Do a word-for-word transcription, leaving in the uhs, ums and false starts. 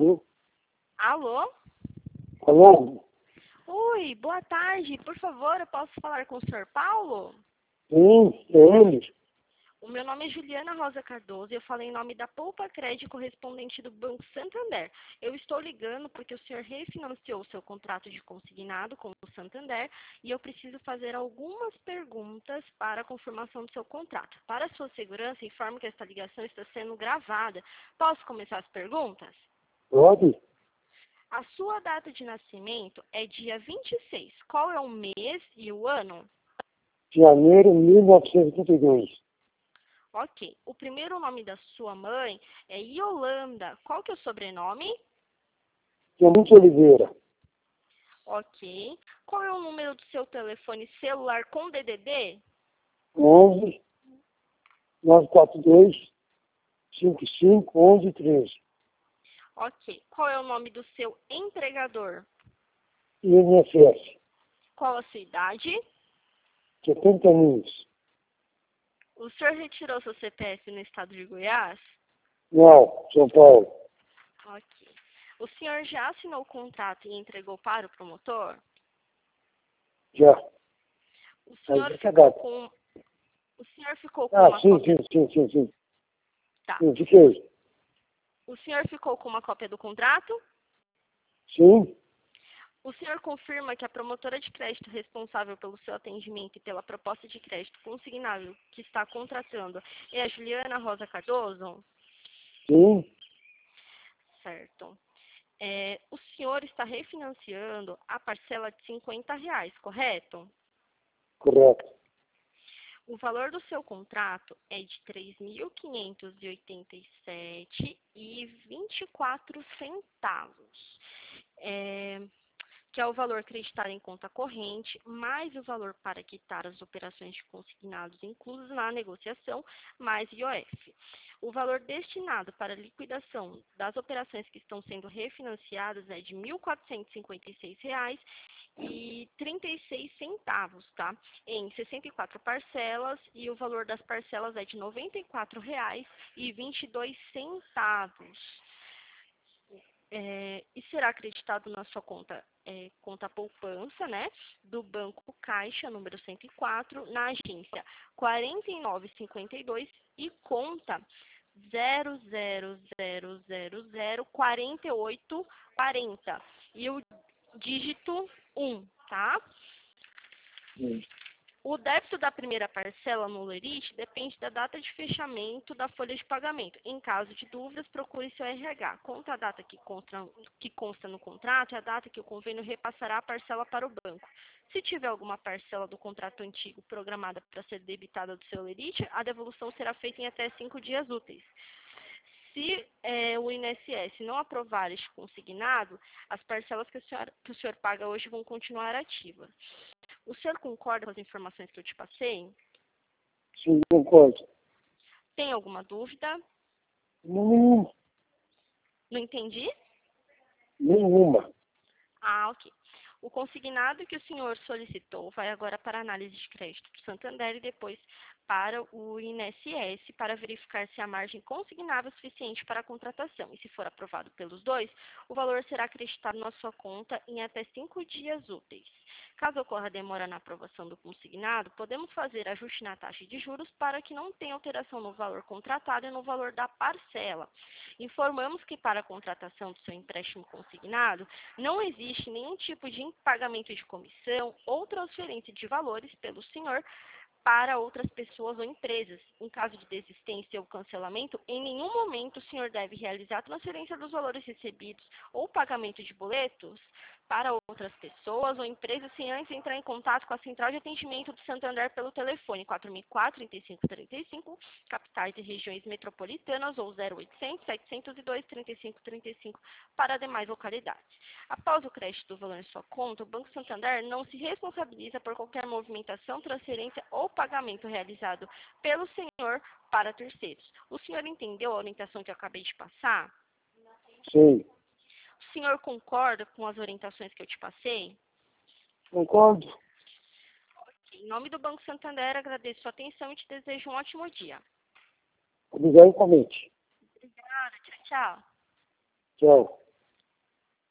Alô? Alô? Alô? Oi, boa tarde. Por favor, eu posso falar com o senhor Paulo? Sim, é ele. O meu nome é Juliana Rosa Cardoso e eu falei em nome da Poupa Crédito correspondente do Banco Santander. Eu estou ligando porque o senhor refinanciou o seu contrato de consignado com o Santander e eu preciso fazer algumas perguntas para a confirmação do seu contrato. Para sua segurança, informo que esta ligação está sendo gravada. Posso começar as perguntas? Pode? A sua data de nascimento é dia vinte e seis. Qual é o mês e o ano? Janeiro de mil novecentos e oitenta e dois. Ok. O primeiro nome da sua mãe é Yolanda. Qual que é o sobrenome? Clemente Oliveira. Ok. Qual é o número do seu telefone celular com D D D? onze, nove quatro dois, cinco cinco, onze, treze. Ok. Qual é o nome do seu empregador? I N S S. Qual a sua idade? setenta anos. O senhor retirou seu C P F no estado de Goiás? Não, São Paulo. Ok. O senhor já assinou o contrato e entregou para o promotor? Já. O Aí senhor já ficou cagado. com... O senhor ficou com Ah, uma sim, cópia... sim, sim, sim, sim. Tá. Sim, fiquei. O senhor ficou com uma cópia do contrato? Sim, O senhor confirma que a promotora de crédito responsável pelo seu atendimento e pela proposta de crédito consignado que está contratando é a Juliana Rosa Cardoso? sim, Certo. É, o senhor está refinanciando a parcela de cinquenta reais, correto? correto. O valor do seu contrato é de três mil quinhentos e oitenta e sete reais e vinte e quatro centavos. É, que é o valor acreditado em conta corrente, mais o valor para quitar as operações de consignados inclusos na negociação, mais I O F. O valor destinado para a liquidação das operações que estão sendo refinanciadas é de mil quatrocentos e cinquenta e seis reais e trinta e seis centavos, tá? Em sessenta e quatro parcelas, e o valor das parcelas é de noventa e quatro reais e vinte e dois centavos. É, e será acreditado na sua conta, é, conta poupança, né, do Banco Caixa, número cento e quatro, na agência quarenta e nove cinquenta e dois e conta zero zero zero zero zero quarenta e oito quarenta. E o dígito um, tá? Sim. O débito da primeira parcela no lerite depende da data de fechamento da folha de pagamento. Em caso de dúvidas, procure seu R H. Conta a data que consta, que consta no contrato e a data que o convênio repassará a parcela para o banco. Se tiver alguma parcela do contrato antigo programada para ser debitada do seu lerite, a devolução será feita em até cinco dias úteis. Se é, o I N S S não aprovar este consignado, as parcelas que o, senhor, que o senhor paga hoje vão continuar ativas. O senhor concorda com as informações que eu te passei? Sim, concordo. Tem alguma dúvida? Nenhuma. Não entendi? Nenhuma. Ah, ok. O consignado que o senhor solicitou vai agora para a análise de crédito do Santander e depois para o I N S S para verificar se a margem consignável é suficiente para a contratação. E se for aprovado pelos dois, o valor será acreditado na sua conta em até cinco dias úteis. Caso ocorra demora na aprovação do consignado, podemos fazer ajuste na taxa de juros para que não tenha alteração no valor contratado e no valor da parcela. Informamos que para a contratação do seu empréstimo consignado, não existe nenhum tipo de pagamento de comissão ou transferência de valores pelo senhor para outras pessoas ou empresas. Em caso de desistência ou cancelamento, em nenhum momento o senhor deve realizar a transferência dos valores recebidos ou pagamento de boletos para outras pessoas ou empresas sem antes entrar em contato com a central de atendimento do Santander pelo telefone quatro mil e quatro, trinta e cinco trinta e cinco, capitais e regiões metropolitanas ou zero oitocentos, setecentos e dois, trinta e cinco trinta e cinco para demais localidades. Após o crédito do valor em sua conta, o Banco Santander não se responsabiliza por qualquer movimentação, transferência ou pagamento realizado pelo senhor para terceiros. O senhor entendeu a orientação que eu acabei de passar? Sim. O senhor concorda com as orientações que eu te passei? Concordo. Em nome do Banco Santander, agradeço sua atenção e te desejo um ótimo dia. Obrigado igualmente. Obrigada, tchau, tchau. Tchau.